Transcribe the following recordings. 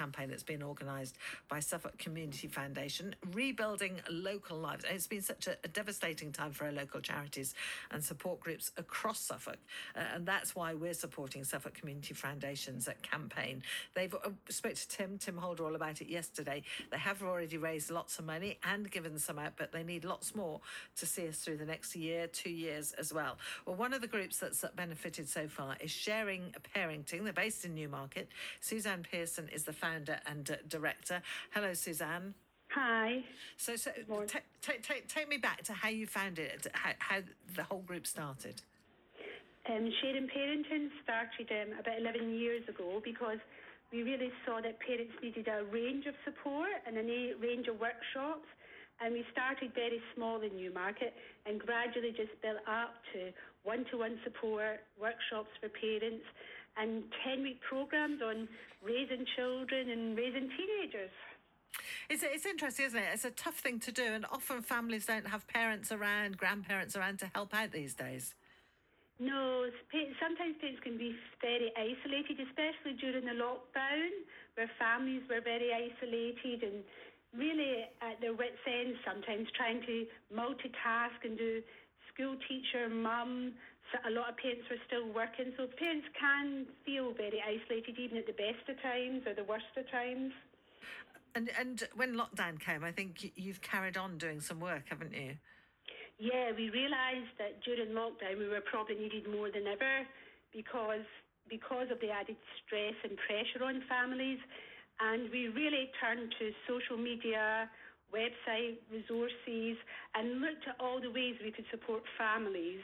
campaign that's been organised by Suffolk Community Foundation, Rebuilding Local Lives. It's been such a devastating time for our local charities and support groups across Suffolk, and that's why we're supporting Suffolk Community Foundation's campaign. They've spoke to Tim Holder all about it yesterday. They have already raised lots of money and given some out, but they need lots more to see us through the next year, 2 years as well. Well, one of the groups that's benefited so far is Sharing Parenting. They're based in Newmarket. Suzanne Pearson is the founder and director. Hello, Suzanne. Hi. So take me back to how you found it, how the whole group started. Sharing Parenting started about 11 years ago because we really saw that parents needed a range of support and a range of workshops. And we started very small in Newmarket and gradually just built up to one-to-one support, workshops for parents, and 10-week programs on raising children and raising teenagers. It's interesting, isn't it? It's a tough thing to do, and often families don't have parents around, grandparents around to help out these days. No, sometimes parents can be very isolated, especially during the lockdown, where families were very isolated and really at their wits' end sometimes, trying to multitask and do school teacher, mum. So a lot of parents were still working, so parents can feel very isolated even at the best of times or the worst of times. And when lockdown came, I think you've carried on doing some work, haven't you? Yeah, we realised that during lockdown we were probably needed more than ever because of the added stress and pressure on families. And we really turned to social media, website resources, and looked at all the ways we could support families.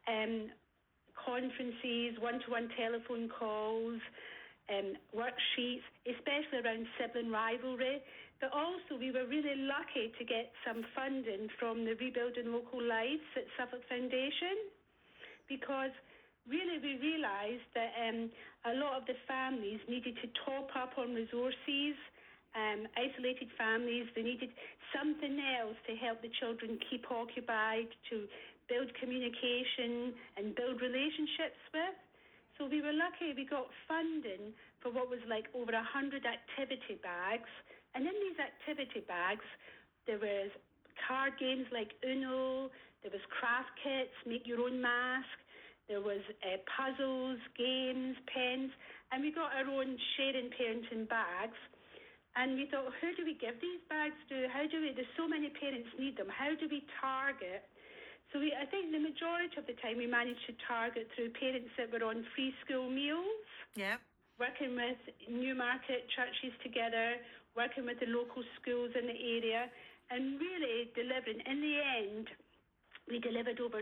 Conferences, one-to-one telephone calls, worksheets, especially around sibling rivalry. But also we were really lucky to get some funding from the Rebuilding Local Lives at Suffolk Foundation, because really we realised that a lot of the families needed to top up on resources. Isolated families, they needed something else to help the children keep occupied, to build communication and build relationships with. So we were lucky we got funding for what was like over 100 activity bags. And in these activity bags, there was card games like Uno, there was craft kits, make your own mask, there was puzzles, games, pens, and we got our own Sharing Parenting bags. And we thought, who do we give these bags to? There's so many parents need them. How do we target? So I think the majority of the time we managed to target through parents that were on free school meals. Yeah. Working with Newmarket churches together, working with the local schools in the area, and really delivering. In the end, we delivered over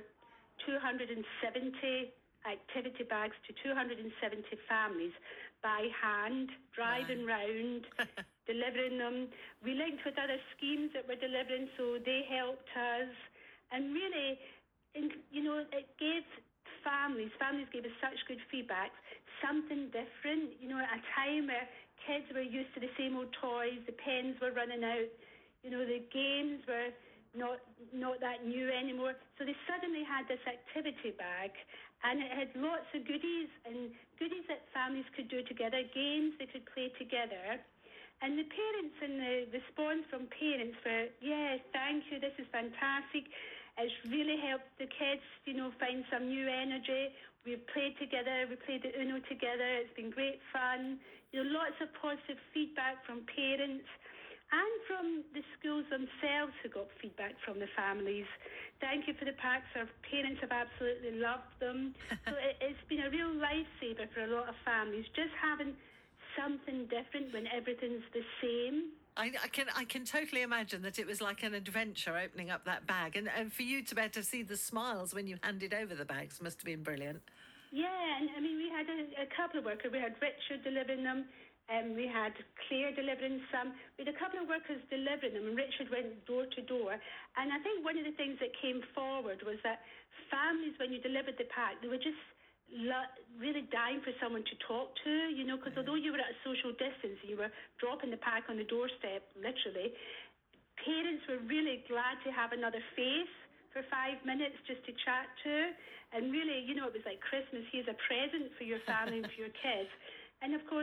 270 activity bags to 270 families by hand, driving round, delivering them. We linked with other schemes that were delivering, so they helped us. And really, it gave families gave us such good feedback, something different, at a time where kids were used to the same old toys, the pens were running out, the games were not that new anymore. So they suddenly had this activity bag, and it had lots of goodies, and goodies that families could do together, games they could play together. And the parents and the response from parents were, yeah, thank you, this is fantastic. It's really helped the kids, find some new energy. We've played together, we played the Uno together, it's been great fun. Lots of positive feedback from parents and from the schools themselves who got feedback from the families. Thank you for the packs. Our parents have absolutely loved them. So it's been a real lifesaver for a lot of families, just having something different when everything's the same. I can totally imagine that it was like an adventure opening up that bag, and for you to be able to see the smiles when you handed over the bags must have been brilliant. Yeah, and I mean we had a couple of workers. We had Richard delivering them, and we had Claire delivering some. We had a couple of workers delivering them, and Richard went door to door. And I think one of the things that came forward was that families, when you delivered the pack, they were just really dying for someone to talk to, because although you were at a social distance, you were dropping the pack on the doorstep, literally, parents were really glad to have another face for 5 minutes just to chat to. And really, it was like Christmas. Here's a present for your family and for your kids. And of course,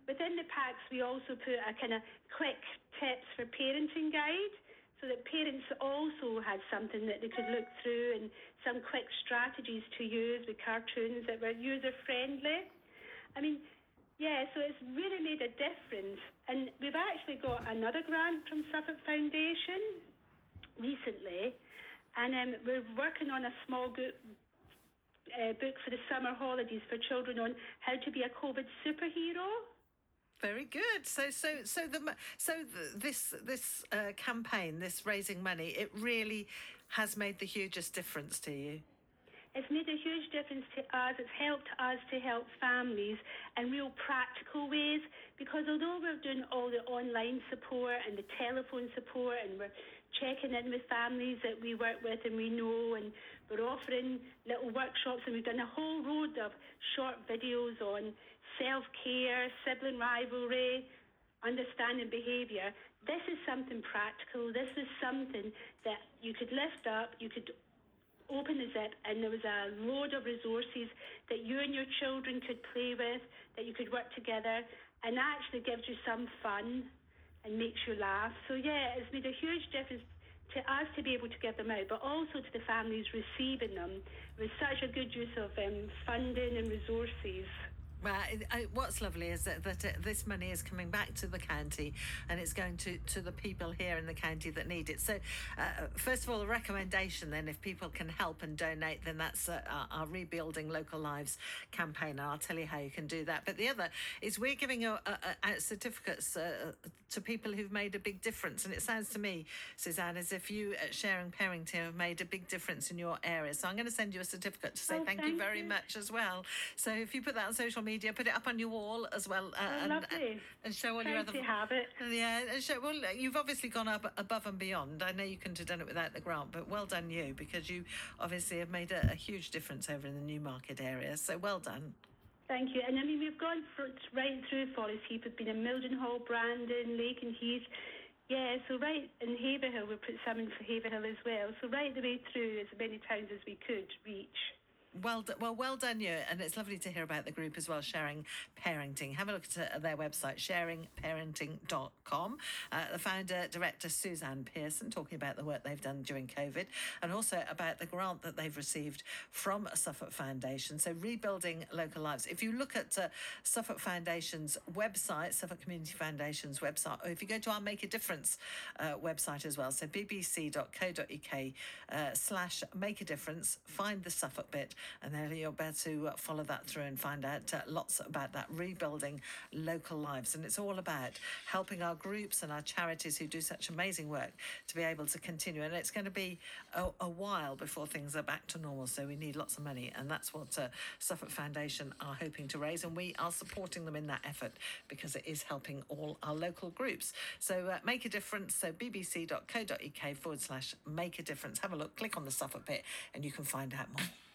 within the packs, we also put a kind of quick tips for parenting guide, so that parents also had something that they could look through and some quick strategies to use with cartoons that were user-friendly. I mean, yeah, so it's really made a difference. And we've actually got another grant from Suffolk Foundation recently, and we're working on a small book for the summer holidays for children on how to be a COVID superhero. Very good. This campaign, this raising money, it really has made the hugest difference to you. It's made a huge difference to us. It's helped us to help families in real practical ways, because although we're doing all the online support and the telephone support, and we're checking in with families that we work with and we know, and we're offering little workshops, and we've done a whole load of short videos on self-care, sibling rivalry, understanding behaviour. This is something practical. This is something that you could lift up, you could open the zip, and there was a load of resources that you and your children could play with, that you could work together, and that actually gives you some fun and makes you laugh. So yeah, it's made a huge difference to us to be able to give them out, but also to the families receiving them, with such a good use of funding and resources. Well, what's lovely is that this money is coming back to the county, and it's going to the people here in the county that need it. So, first of all, a recommendation then, if people can help and donate, then that's our Rebuilding Local Lives campaign, and I'll tell you how you can do that. But the other is we're giving out certificates to people who've made a big difference. And it sounds to me, Suzanne, as if you at Sharing Parenting have made a big difference in your area. So I'm going to send you a certificate to say thank you very much as well. So if you put that on social media, put it up on your wall as well, and show all your other. To have it. Yeah, and show. Well, you've obviously gone up above and beyond. I know you couldn't have done it without the grant, but well done you, because you obviously have made a huge difference over in the Newmarket area. So well done. Thank you. And I mean, we've gone right through Forest Heath. We've been in Mildenhall, Brandon, Lakenheath. Yeah, so right in Haverhill, we put some in for Haverhill as well. So right the way through as many towns as we could reach. Well done you, and it's lovely to hear about the group as well, Sharing Parenting. Have a look at their website, sharingparenting.com. The founder, director Suzanne Pearson, talking about the work they've done during COVID, and also about the grant that they've received from Suffolk Foundation. So Rebuilding Local Lives. If you look at Suffolk Foundation's website, Suffolk Community Foundation's website, or if you go to our Make a Difference website as well, so bbc.co.uk/make a difference, find the Suffolk bit, and then you'll be able to follow that through and find out lots about that Rebuilding Local Lives. And it's all about helping our groups and our charities who do such amazing work to be able to continue. And it's going to be a while before things are back to normal, so we need lots of money, and that's what Suffolk Foundation are hoping to raise, and we are supporting them in that effort because it is helping all our local groups. So make a difference. So bbc.co.uk/make a difference. Have a look, click on the Suffolk bit, and you can find out more.